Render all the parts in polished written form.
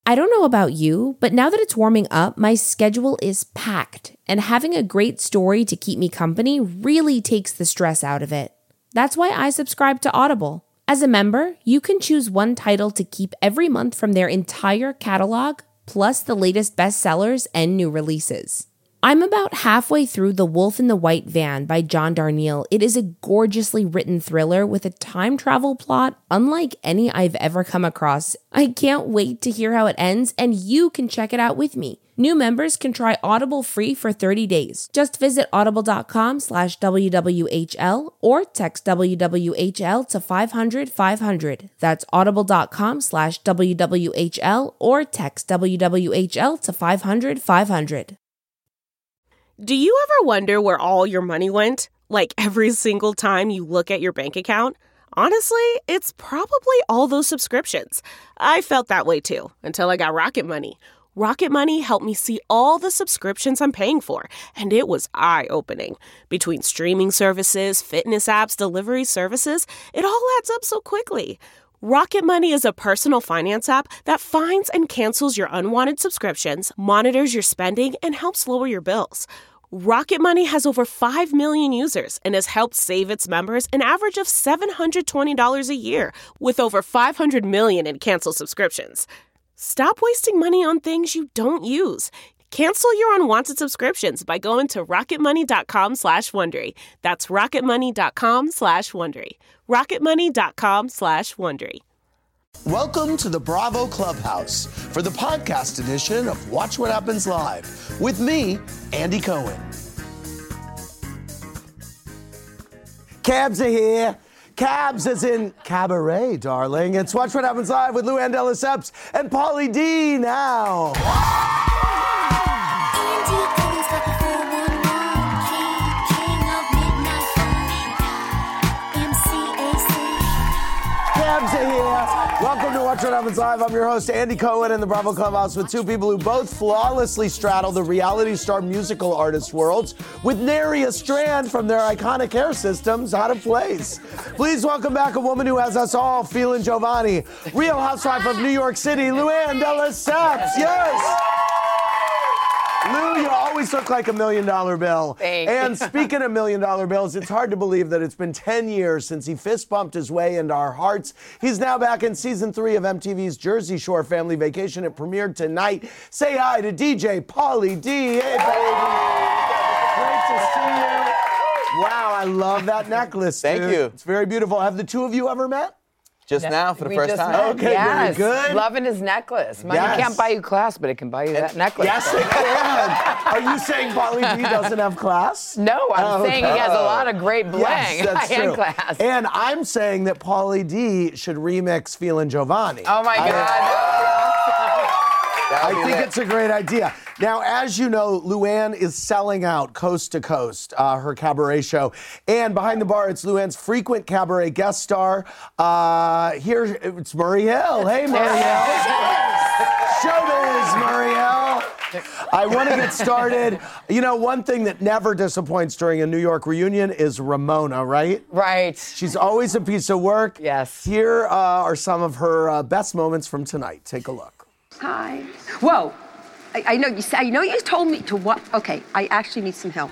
I don't know about you, but now that it's warming up, my schedule is packed, and having a great story to keep me company really takes the stress out of it. That's why I subscribe to Audible. As a member, you can choose one title to keep every month from their entire catalog, plus the latest bestsellers and new releases. I'm about halfway through The Wolf in the White Van by John Darnielle. It is a gorgeously written thriller with a time travel plot unlike any I've ever come across. I can't wait to hear how it ends, and you can check it out with me. New members can try Audible free for 30 days. Just visit audible.com/WWHL or text WWHL to 500-500. That's audible.com/WWHL or text WWHL to 500-500. Do you ever wonder where all your money went? Like every single time you look at your bank account? Honestly, it's probably all those subscriptions. I felt that way too, until I got Rocket Money. Rocket Money helped me see all the subscriptions I'm paying for, and it was eye-opening. Between streaming services, fitness apps, delivery services, it all adds up so quickly. Rocket Money is a personal finance app that finds and cancels your unwanted subscriptions, monitors your spending, and helps lower your bills. Rocket Money has over 5 million users and has helped save its members an average of $720 a year, with over 500 million in canceled subscriptions. Stop wasting money on things you don't use. Cancel your unwanted subscriptions by going to rocketmoney.com/Wondery. That's rocketmoney.com/Wondery. rocketmoney.com/Wondery. Welcome to the Bravo Clubhouse for the podcast edition of Watch What Happens Live with me, Andy Cohen. Cabs are here. Cabs as in cabaret, darling. It's Watch What Happens Live with Luann de Lesseps and Pauly D now. Cabs are here. Welcome to Watch What Happens Live. I'm your host, Andy Cohen, in the Bravo Clubhouse with two people who both flawlessly straddle the reality star musical artist worlds with nary a strand from their iconic hair systems out of place. Please welcome back a woman who has us all feeling Giovanni, Real Housewife of New York City, Luann de Lesseps. Yes! Lou, you always look like $1 million bill. Thanks. And speaking of $1 million bills, it's hard to believe that it's been 10 years since he fist bumped his way into our hearts. He's now back in season 3 of MTV's Jersey Shore Family Vacation. It premiered tonight. Say hi to DJ Pauly D. Hey, baby. Great to see you. Wow, I love that necklace, dude. Thank you. It's very beautiful. Have the two of you ever met? Just now for the first time. Okay, yes. very good. Loving his necklace. Money Yes. can't buy you class, but it can buy you that necklace. Yes, it can. Are you saying Pauly D doesn't have class? No, I'm saying he has a lot of great bling Yes, that's and true. class. And I'm saying that Pauly D should remix Feelin' Giovanni. Oh my God. I think it's a great idea. Now, as you know, Luann is selling out coast to coast, her cabaret show. And behind the bar, it's Luann's frequent cabaret guest star. Here, it's Murray Hill. Hey, Murray Hill. Showbiz, Murray Hill. I want to get started. You know, one thing that never disappoints during a New York reunion is Ramona, right? Right. She's always a piece of work. Yes. Here are some of her best moments from tonight. Take a look. Hi. Whoa. I know you. I know you told me to what? Okay. I actually need some help.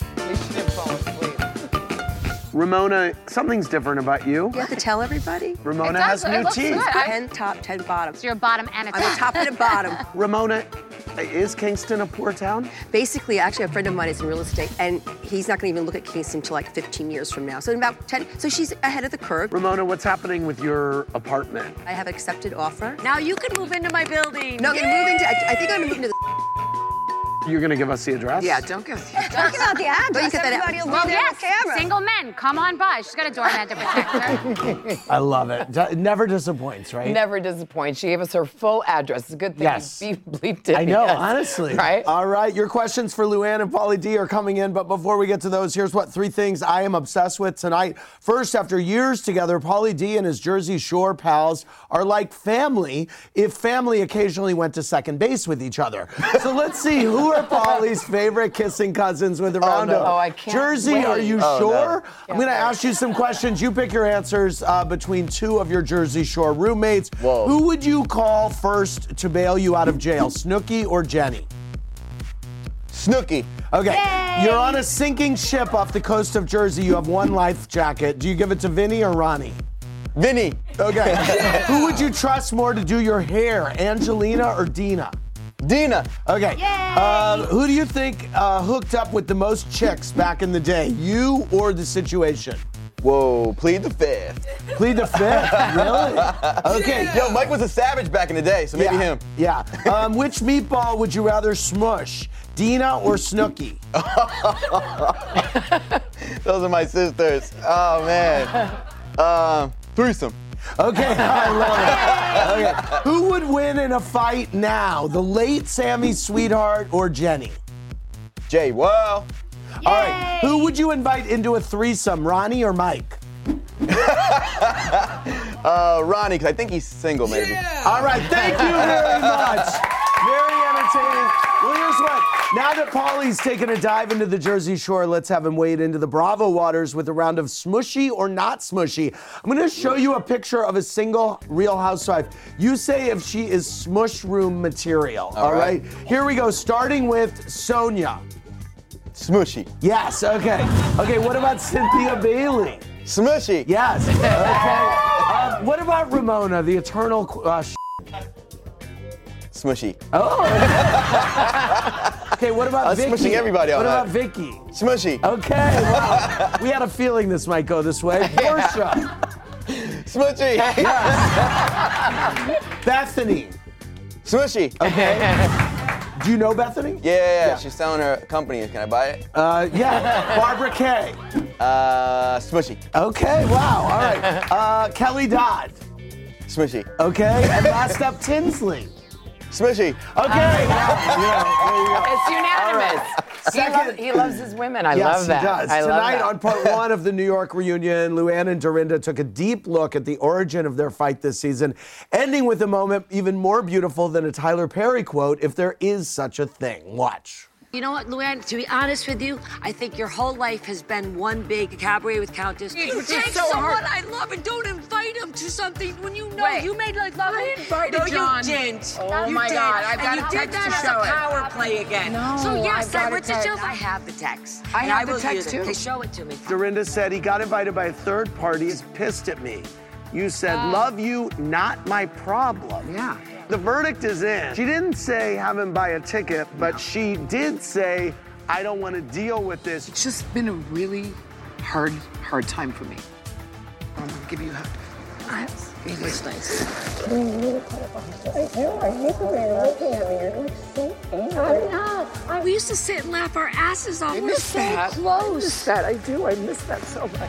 Ramona, something's different about you. You have to tell everybody. Ramona has new teeth. 10 top, 10 bottom. So you're a bottom and a top. I'm a top and a bottom. Ramona, is Kingston a poor town? Basically, actually, a friend of mine is in real estate, and he's not going to even look at Kingston until like 15 years from now. So in about 10. So she's ahead of the curve. Ramona, what's happening with your apartment? I have accepted offer. Now you can move into my building. No, I'm going to move into. I think I'm going to move into the. You're going to give us the address? Yeah, don't give. Talk about the address. Get that out. Everybody will be there on camera. Single men, come on by. She's got a doorman to protect her. I love it. It never disappoints, right? Never disappoints. She gave us her full address. It's a good thing Yes. you bleeped it. I know, Yes. honestly. Right? All right, your questions for Luann and Pauly D are coming in, but before we get to those, here's what 3 things I am obsessed with tonight. First, after years together, Pauly D and his Jersey Shore pals are like family if family occasionally went to second base with each other. So let's see, who You are Paulie's favorite kissing cousins with a round no. of Oh, I can't Jersey. wait. Are you sure? No. I'm going to ask you some questions. You pick your answers between two of your Jersey Shore roommates. Whoa. Who would you call first to bail you out of jail, Snooki or Jenny? Snooki. Okay. You're on a sinking ship off the coast of Jersey. You have one life jacket. Do you give it to Vinny or Ronnie? Vinny. Okay. Who would you trust more to do your hair, Angelina or Dina? Dina. Okay. Who do you think hooked up with the most chicks back in the day, you or the situation? Whoa, plead the fifth. Plead the fifth? Really? Okay. Yo, Mike was a savage back in the day, so maybe him. Yeah. Which meatball would you rather smush, Dina or Snooki? Those are my sisters. Oh, man. Threesome. Okay, I love it. Okay. Who would win in a fight now, the late Sammy Sweetheart or Jenny? Jay, well. All right. Who would you invite into a threesome, Ronnie or Mike? Ronnie, because I think he's single, maybe. All right, thank you very much. Very entertaining. Well, here's what. Now that Paulie's taken a dive into the Jersey Shore, let's have him wade into the Bravo waters with a round of smushy or not smushy. I'm going to show you a picture of a single Real Housewife. You say if she is smush room material, all right? Here we go, starting with Sonia. Smushy. Yes, okay. Okay, what about Cynthia Bailey? Smushy. Yes, okay. What about Ramona, the eternal... Smushy. Oh. Okay, what about Vicky? Smushing everybody What out. about Vicky? Smushy. Okay, wow. We had a feeling this might go this way. Portia. Smushy. Bethany. Smushy. Okay. Do you know Bethany? Yeah. She's selling her company. Can I buy it? Yeah. Barbara Kay. Smushy. Okay, wow. All right. Kelly Dodd. Smushy. Okay. And last up, Tinsley. Smushy. Okay. Wow. Yeah, there you go. It's unanimous. Second- He loves his women. I Yes, love that. he does. I love Tonight that. on part one of the New York reunion, Luann and Dorinda took a deep look at the origin of their fight this season, ending with a moment even more beautiful than a Tyler Perry quote, if there is such a thing. Watch. You know what, Luann, to be honest with you, I think your whole life has been one big cabaret with Countess. You take someone I love and don't invite him to something when you know you made like love. I invited John. You didn't. Oh you my did. God, I've got and a you text did that to as show a it. power play again. No, So yes, I've got I a went to text. show. I have the text. I and have the will text, use it. too. Okay, show it to me. Dorinda said he got invited by a third party. He's pissed at me. You said, love you, not my problem. Yeah. The verdict is in. She didn't say have him buy a ticket, but she did say, I don't want to deal with this. It's just been a really hard time for me. I'm gonna give you a hug. It was nice. We used to sit and laugh our asses off. I miss that. I miss that. I do. I miss that so much.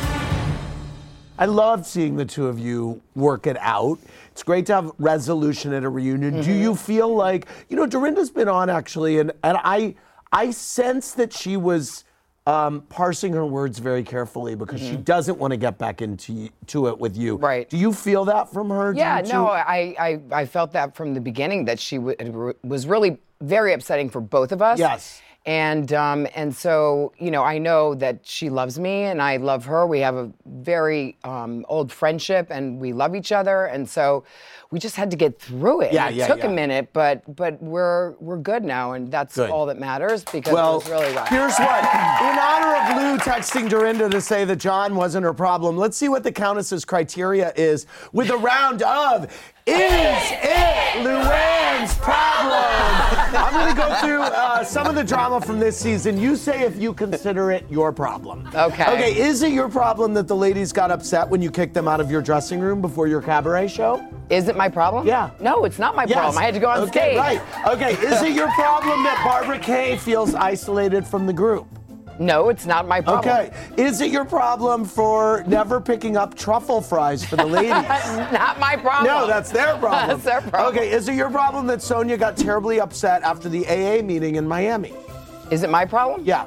I love seeing the two of you work it out. It's great to have resolution at a reunion. Do you feel like, Dorinda's been on actually, and I sense that she was parsing her words very carefully because she doesn't want to get back into it with you. Right. Do you feel that from her? Yeah, no, I felt that from the beginning that she was really very upsetting for both of us. Yes. And so, I know that she loves me and I love her. We have a very old friendship and we love each other. And so we just had to get through it. Yeah, It took a minute, but we're good now, and that's all that matters because it was really rough. Here's what. In honor of Lou texting Dorinda to say that John wasn't her problem, let's see what the Countess's criteria is with a round of Is It Luann's Problem? I'm going to go through some of the drama from this season. You say if you consider it your problem. Okay. Okay, is it your problem that the ladies got upset when you kicked them out of your dressing room before your cabaret show? Is it my problem? Yeah. No, it's not my problem. I had to go on stage. Right. Okay, is it your problem that Barbara Kay feels isolated from the group? No, it's not my problem. Okay. Is it your problem for never picking up truffle fries for the ladies? Not my problem. No, that's their problem. That's their problem. Okay, is it your problem that Sonia got terribly upset after the AA meeting in Miami? Is it my problem? Yeah.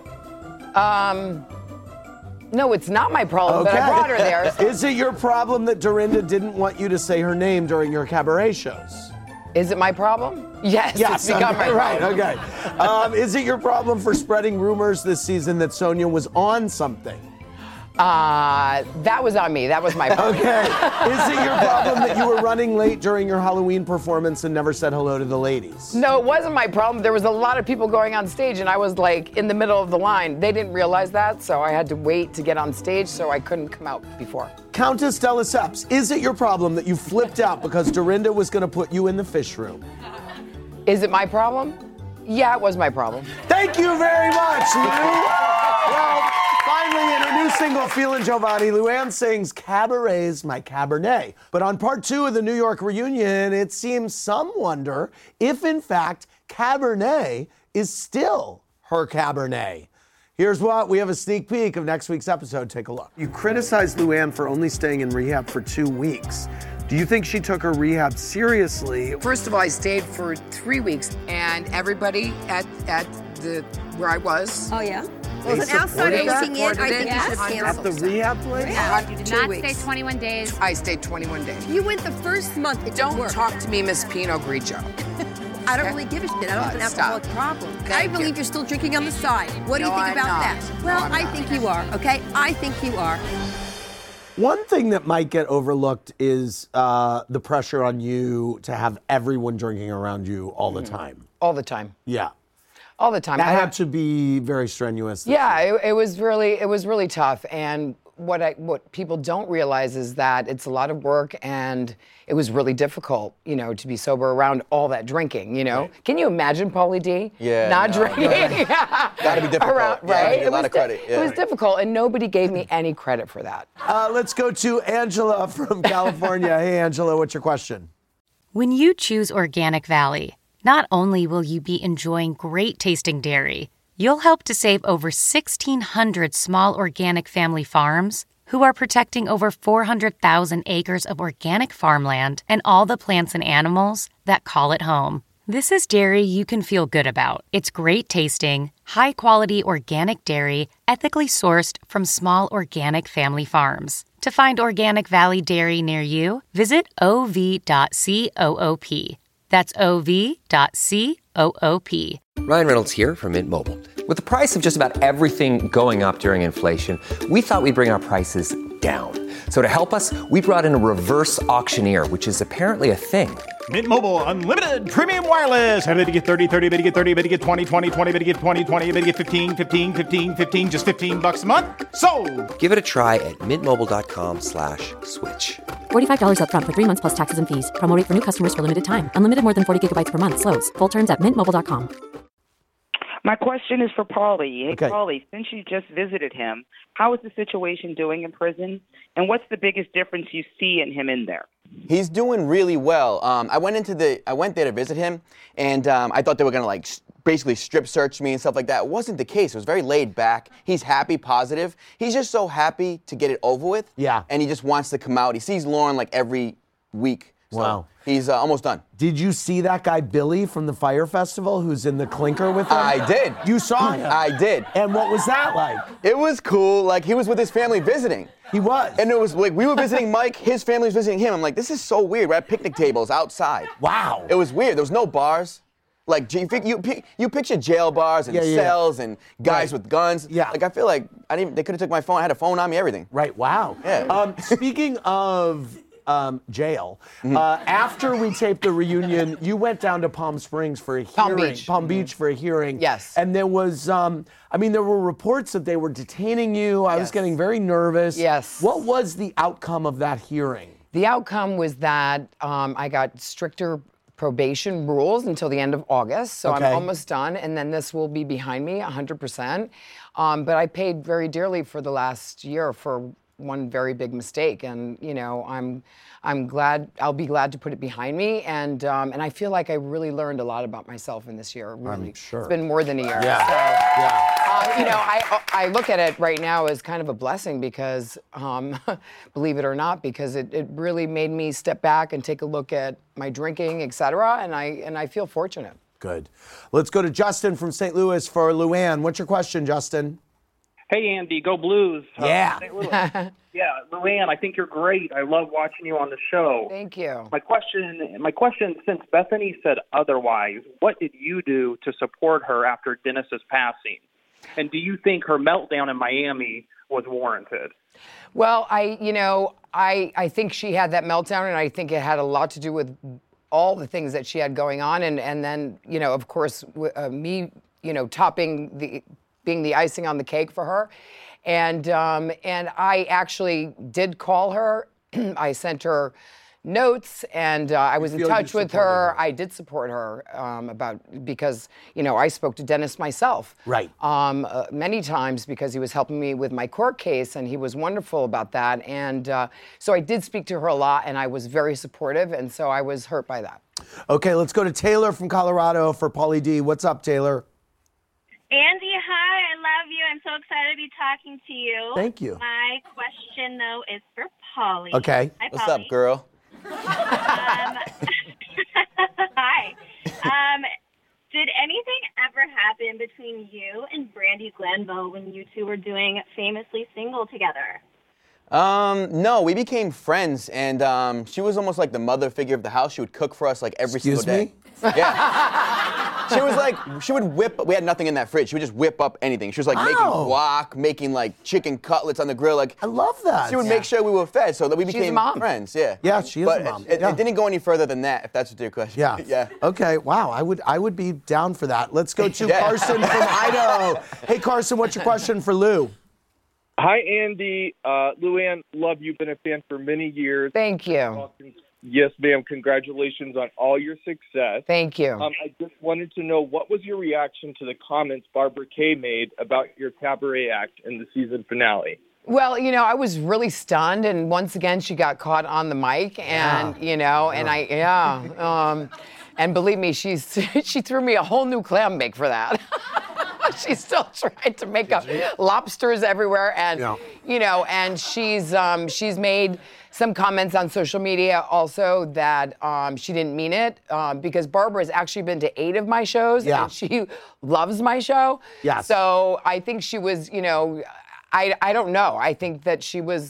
No, it's not my problem, but I brought her there. Is it your problem that Dorinda didn't want you to say her name during your cabaret shows? Is it my problem? Yes. It's become my problem. Right, okay. Is it your problem for spreading rumors this season that Sonia was on something? That was on me. That was my problem. Okay. Is it your problem that you were running late during your Halloween performance and never said hello to the ladies? No, it wasn't my problem. There was a lot of people going on stage, and I was like in the middle of the line. They didn't realize that, so I had to wait to get on stage, so I couldn't come out before. Countess de Lesseps, is it your problem that you flipped out because Dorinda was going to put you in the fish room? Is it my problem? Yeah, it was my problem. Thank you very much, Lou. Well, finally, in her new single, Feelin' Giovanni, Luann sings Cabaret's My Cabernet. But on part 2 of the New York reunion, it seems some wonder if, in fact, Cabernet is still her Cabernet. Here's what, we have a sneak peek of next week's episode. Take a look. You criticized Luann for only staying in rehab for 2 weeks. Do you think she took her rehab seriously? First of all, I stayed for 3 weeks, and everybody at the where I was. Oh, yeah? Well, as an outsider looking in, I think you should have At the rehab place? Yeah. You did not stay 21 days. I stayed 21 days. You went the first month. It Don't work. talk to me, Miss Pinot Grigio. I don't really give a shit. I don't have an alcoholic problem. I believe you're still drinking on the side. What do you think I'm about not. that? Well, I think you are, okay? I think you are. One thing that might get overlooked is the pressure on you to have everyone drinking around you all the time. All the time. Yeah. All the time. That had to be very strenuous. Yeah, it was really tough. And what people don't realize is that it's a lot of work, and it was really difficult, to be sober around all that drinking, Right. Can you imagine, Pauly D? Yeah. Not drinking. Gotta be difficult. Right? A lot of credit. It was difficult, and nobody gave me any credit for that. Let's go to Angela from California. Hey, Angela, what's your question? When you choose Organic Valley, not only will you be enjoying great tasting dairy, you'll help to save over 1,600 small organic family farms who are protecting over 400,000 acres of organic farmland and all the plants and animals that call it home. This is dairy you can feel good about. It's great tasting, high-quality organic dairy, ethically sourced from small organic family farms. To find Organic Valley Dairy near you, visit ov.coop. That's ov.coop. Ryan Reynolds here from Mint Mobile. With the price of just about everything going up during inflation, we thought we'd bring our prices down. So to help us, we brought in a reverse auctioneer, which is apparently a thing. Mint Mobile Unlimited Premium Wireless. How to get 30, 30, bit to get 30, bit to get 20, 20, 20, bit to get 20, 20, bit to get 15, 15, 15, 15, just $15 a month? Sold! Give it a try at mintmobile.com/switch. $45 up front for 3 months plus taxes and fees. Promo rate for new customers for limited time. Unlimited more than 40 gigabytes per month. Slows full terms at mintmobile.com. My question is for Pauly. Hey, Okay. Pauly, since you just visited him, how is the situation doing in prison? And what's the biggest difference you see in him in there? He's doing really well. I went there to visit him, and I thought they were gonna basically strip search me and stuff like that. It wasn't the case. It was very laid back. He's happy, positive. He's just so happy to get it over with. Yeah. And he just wants to come out. He sees Lauren like every week. So Wow. He's almost done. Did you see that guy Billy from the Fire Festival who's in the clinker with him? I did. You saw him? I did. And what was that like? It was cool. Like, he was with his family visiting. He was. And it was like, we were visiting Mike, his family was visiting him. I'm like, this is so weird. We're at picnic tables outside. Wow. It was weird. There was no bars. Like, you picture jail bars and cells and guys with guns. Yeah. Like, I feel like they could have took my phone. I had a phone on me, everything. Right, wow. Yeah. Speaking of jail, after we taped the reunion, you went down to Palm Springs for a hearing. Palm Beach for a hearing. Yes. And there was, there were reports that they were detaining you. I was getting very nervous. Yes. What was the outcome of that hearing? The outcome was that I got stricter probation rules until the end of August, so Okay. I'm almost done, and then this will be behind me 100%. But I paid very dearly for the last year for one very big mistake, and I'm glad. I'll be glad to put it behind me, and I feel like I really learned a lot about myself in this year. Really, I'm sure. It's been more than a year. Yeah. So, Yeah. I look at it right now as kind of a blessing because, believe it or not, because it really made me step back and take a look at my drinking, et cetera, and I feel fortunate. Good. Let's go to Justin from St. Louis for Luann. What's your question, Justin? Hey, Andy, go Blues. Yeah. St. Louis. Yeah, Luann, I think you're great. I love watching you on the show. Thank you. My question, since Bethany said otherwise, what did you do to support her after Dennis's passing? And do you think her meltdown in Miami was warranted? Well, I think she had that meltdown, and I think it had a lot to do with all the things that she had going on, and then, of course, me, being the icing on the cake for her. And I actually did call her. I sent her notes, and I was in touch with her. I did support her because I spoke to Dennis myself, right? Many times because he was helping me with my court case, and he was wonderful about that. And so I did speak to her a lot, and I was very supportive, and so I was hurt by that. Okay, let's go to Taylor from Colorado for Pauly D. What's up, Taylor? Andy, hi, I love you. I'm so excited to be talking to you. Thank you. My question, though, is for Pauly. Okay. Hi, What's Pauly. up, girl? Hi. Did anything ever happen between you and Brandi Glanville when you two were doing Famously Single together? No, we became friends, and she was almost like the mother figure of the house. She would cook for us like every single day. Yeah. She was like, we had nothing in that fridge. She would just whip up anything. She was like making guac, making like chicken cutlets on the grill. Like, I love that. She would make sure we were fed so that we became friends. Yeah. Yeah, she is a mom. It didn't go any further than that, if that's what your question. Yeah. Yeah. Okay. Wow. I would be down for that. Let's go to Carson from Idaho. Hey, Carson, what's your question for Lou? Hi, Andy. Luann, love you. Been a fan for many years. Thank you. Yes, ma'am. Congratulations on all your success. Thank you. I just wanted to know, what was your reaction to the comments Barbara Kay made about your cabaret act in the season finale? Well, I was really stunned, and once again, she got caught on the mic, and and believe me, she threw me a whole new clam bake for that. She's still trying to make up lobsters everywhere, and and she's made some comments on social media also that she didn't mean it because Barbara has actually been to 8 of my shows, and she loves my show. Yeah. So I think she was, I don't know. I think that she was,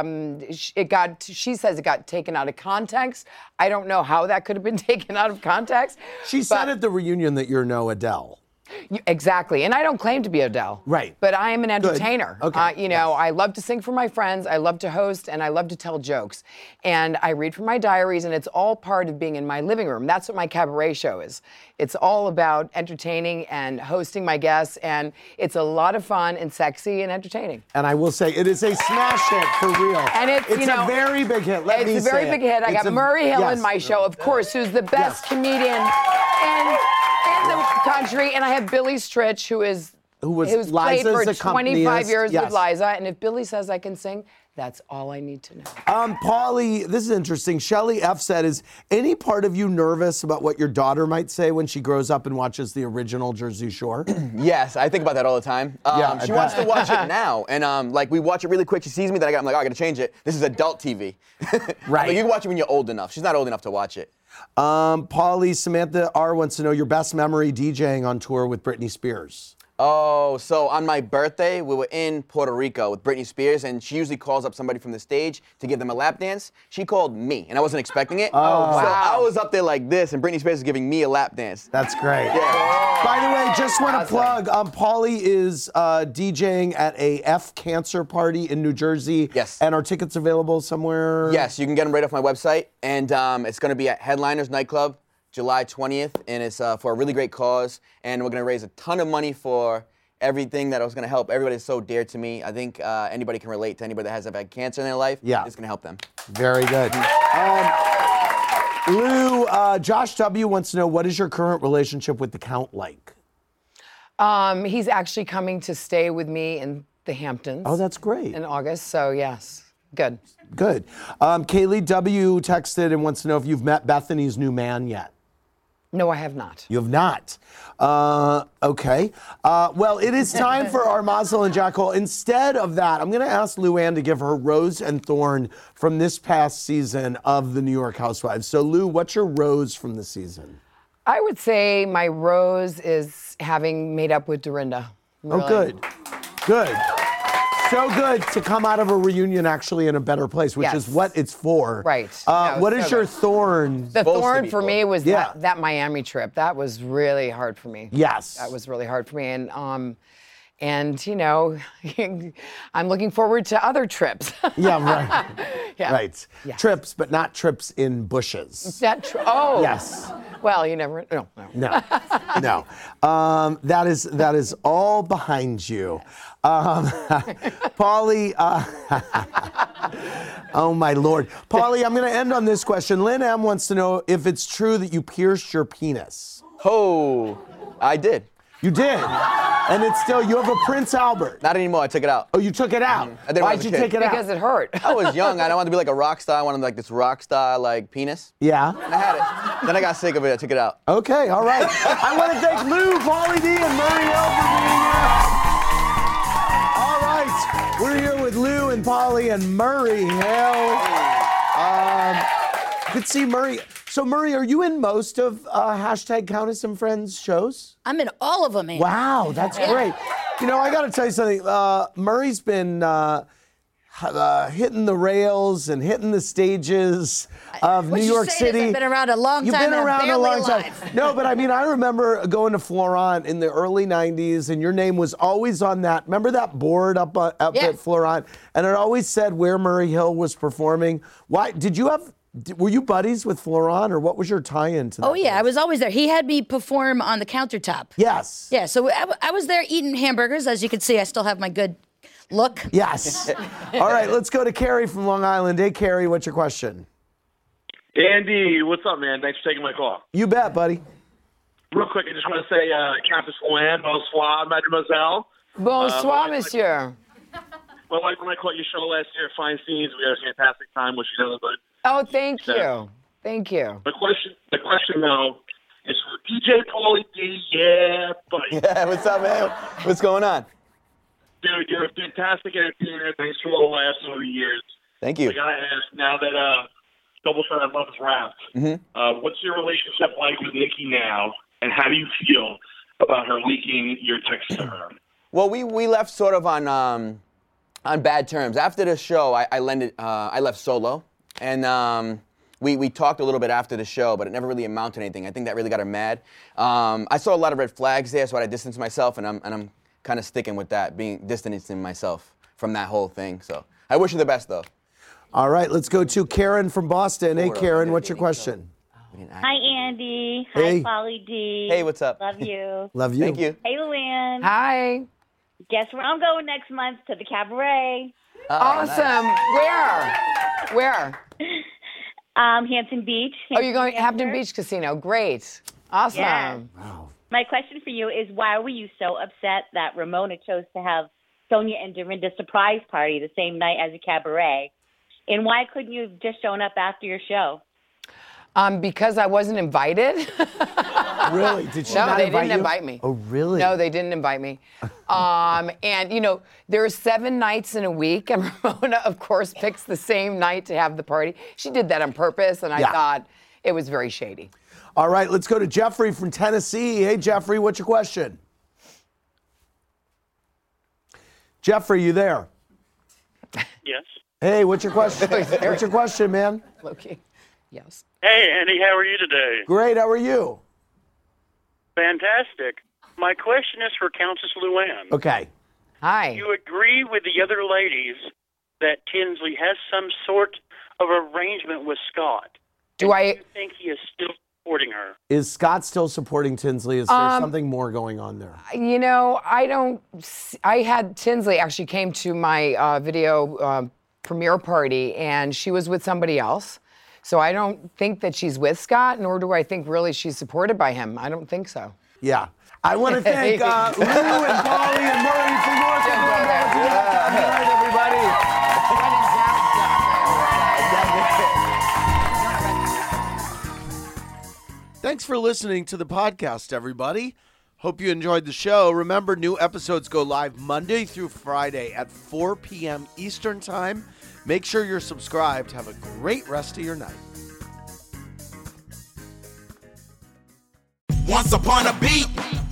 she says it got taken out of context. I don't know how that could have been taken out of context. She said at the reunion that you're no Adele. Exactly, and I don't claim to be Adele. Right. But I am an entertainer. Good. Okay. I love to sing for my friends, I love to host, and I love to tell jokes. And I read from my diaries, and it's all part of being in my living room. That's what my cabaret show is. It's all about entertaining and hosting my guests, and it's a lot of fun and sexy and entertaining. And I will say, it is a smash hit for real. And it's a very big hit. It's a very big hit. I got Murray Hill in my show, of course, who's the best comedian in the country, and I have Billy Stritch, who's played for 25 years with Liza, and if Billy says I can sing, that's all I need to know. Pauly, this is interesting. Shelley F. said, is any part of you nervous about what your daughter might say when she grows up and watches the original Jersey Shore? Yes, I think about that all the time. She wants to watch it now, and we watch it really quick. She sees me, I'm like, oh, I gotta change it. This is adult TV. Right. Like, you can watch it when you're old enough. She's not old enough to watch it. Pauly, Samantha R. wants to know your best memory DJing on tour with Britney Spears. Oh, so on my birthday, we were in Puerto Rico with Britney Spears, and she usually calls up somebody from the stage to give them a lap dance. She called me, and I wasn't expecting it. Oh, wow. So I was up there like this, and Britney Spears is giving me a lap dance. That's great. Yeah. By the way, just want to plug, Pauly is DJing at a F Cancer party in New Jersey. Yes. And are tickets available somewhere? Yes, you can get them right off my website, and it's going to be at Headliners Nightclub, July 20th, and it's for a really great cause, and we're going to raise a ton of money for everything that was going to help everybody that's so dear to me. I think anybody can relate to anybody that has had cancer in their life. Yeah. It's going to help them. Very good. Lou, Josh W. wants to know, what is your current relationship with the Count like? He's actually coming to stay with me in the Hamptons. Oh, that's great. In August, so yes, good. Good. Kaylee W. texted and wants to know if you've met Bethany's new man yet. No, I have not. You have not. Okay. Well, it is time for our Mazel and Jackal. Instead of that, I'm going to ask Luann to give her rose and thorn from this past season of the New York Housewives. So, Lou, what's your rose from the season? I would say my rose is having made up with Dorinda. Really. Oh, good. Good. so good to come out of a reunion actually in a better place, which is what it's for. Right. What is your thorn? The thorn for me was that Miami trip. That was really hard for me. Yes. That was really hard for me. And you know, I'm looking forward to other trips. Yeah, right. Yeah. Right. Yeah. Trips, but not trips in bushes. Oh. Yes. Well, you never. No. No. That is all behind you. Pauly, oh my Lord. Pauly, I'm going to end on this question. Lynn M wants to know if it's true that you pierced your penis. Oh, I did. You did? And it's still, you have a Prince Albert. Not anymore, I took it out. Oh, you took it out? I did. Why'd you take it out? Because it hurt. I was young, I wanted to be like a rock star. I wanted like this rock star like penis. Yeah. And I had it. Then I got sick of it, I took it out. Okay, all right. I want to thank Lou, Pauly D, and Murray Hill for being here. All right, we're here with Lou and Pauly and Murray Hill. Good to see Murray. So, Murray, are you in most of hashtag Count Us Some Friends shows? I'm in all of them, man. Wow, that's great. You know, I got to tell you something. Murray's been hitting the rails and hitting the stages of New York City. I've been around a long time. You've been and around I'm a long barely time. alive. No, but I mean, I remember going to Florent in the early 90s, and your name was always on that. Remember that board up at Florent? And it always said where Murray Hill was performing. Why did you have? Were you buddies with Florent, or what was your tie-in to that? Oh, yeah, I was always there. He had me perform on the countertop. Yes. Yeah, so I was there eating hamburgers. As you can see, I still have my good look. Yes. All right, let's go to Carrie from Long Island. Hey, Carrie, what's your question? Andy, what's up, man? Thanks for taking my call. You bet, buddy. Real quick, I just want to say, Countess Luann, bonsoir, mademoiselle. Bonsoir, monsieur. Well, like when I caught your show last year, Fine Scenes, we had a fantastic time with each other, but... Oh, thank you. Thank you. The question though, is for DJ Pauly D. Yeah, buddy. Yeah, what's up, man? What's going on? Dude, you're a fantastic entertainer. Thanks for all the laughs over the years. Thank you. I gotta ask, now that Double Shot of Love is wrapped, what's your relationship like with Nikki now, and how do you feel about her leaking your text to her? Well, we left sort of on bad terms. After the show, I left solo. And we talked a little bit after the show, but it never really amounted to anything. I think that really got her mad. I saw a lot of red flags there, so I distanced myself, and I'm kind of sticking with that, distancing myself from that whole thing. So I wish her the best, though. All right, let's go to Karen from Boston. Hey, Karen, what's your question? Hi, Andy. Hey. Hi, Pauly D. Hey, what's up? Love you. Love you. Thank you. Hey, Luann. Hi. Guess where I'm going next month? To the cabaret. Awesome. Nice. Where? Hampton Beach. Oh, you're going to Hampton Beach Casino. Great. Awesome. Yeah. Wow. My question for you is, why were you so upset that Ramona chose to have Sonia and Dorinda surprise party the same night as a cabaret? And why couldn't you have just shown up after your show? Because I wasn't invited. Really? Did she No, not they invite didn't you? invite me. Oh, really? No, they didn't invite me. And, you know, there are 7 nights in a week, and Ramona, of course, picks the same night to have the party. She did that on purpose, and I thought it was very shady. All right, let's go to Jeffrey from Tennessee. Hey, Jeffrey, what's your question? Jeffrey, you there? Yes. Hey, what's your question? What's your question, man? Okay. Yes. Hey, Andy, how are you today? Great, how are you? Fantastic. My question is for Countess Luann. Okay. Hi. Do you agree with the other ladies that Tinsley has some sort of arrangement with Scott? Do you think he is still supporting her? Is Scott still supporting Tinsley? Is there something more going on there? You know, I had Tinsley actually came to my video premiere party, and she was with somebody else. So I don't think that she's with Scott, nor do I think really she's supported by him. I don't think so. Yeah. I want to thank Lou and Pauly and Murray for North Carolina. Good night, everybody. Thanks for listening to the podcast, everybody. Hope you enjoyed the show. Remember, new episodes go live Monday through Friday at 4 p.m. Eastern Time. Make sure you're subscribed. Have a great rest of your night. Once upon a beat,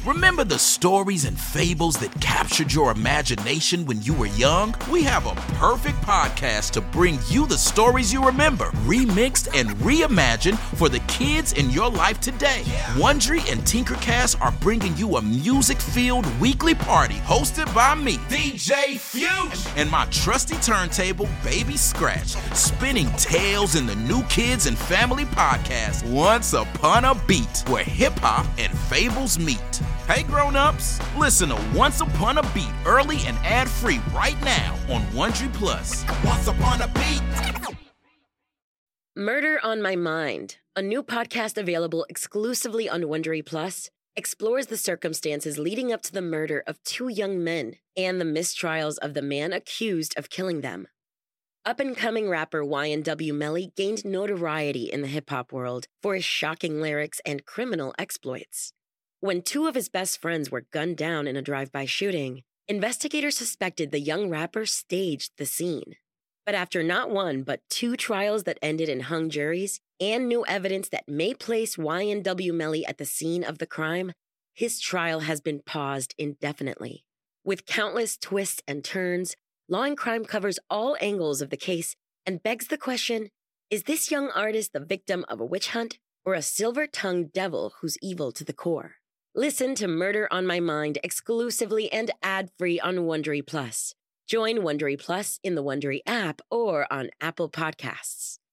Remember the stories and fables that captured your imagination when you were young? We have a perfect podcast to bring you the stories you remember, remixed and reimagined for the kids in your life today. Wondery and Tinkercast are bringing you a music-filled weekly party hosted by me, DJ Fusion, and my trusty turntable, Baby Scratch, spinning tales in the New Kids and Family podcast, Once Upon a Beat, where hip-hop and fables meet. Hey grown-ups, listen to Once Upon a Beat early and ad-free right now on Wondery Plus. Once Upon a Beat. Murder on My Mind, a new podcast available exclusively on Wondery Plus, explores the circumstances leading up to the murder of two young men and the mistrials of the man accused of killing them. Up-and-coming rapper YNW Melly gained notoriety in the hip-hop world for his shocking lyrics and criminal exploits. When two of his best friends were gunned down in a drive-by shooting, investigators suspected the young rapper staged the scene. But after not one but two trials that ended in hung juries and new evidence that may place YNW Melly at the scene of the crime, his trial has been paused indefinitely. With countless twists and turns, Law and Crime covers all angles of the case and begs the question, is this young artist the victim of a witch hunt or a silver-tongued devil who's evil to the core? Listen to Murder on My Mind exclusively and ad-free on Wondery Plus. Join Wondery Plus in the Wondery app or on Apple Podcasts.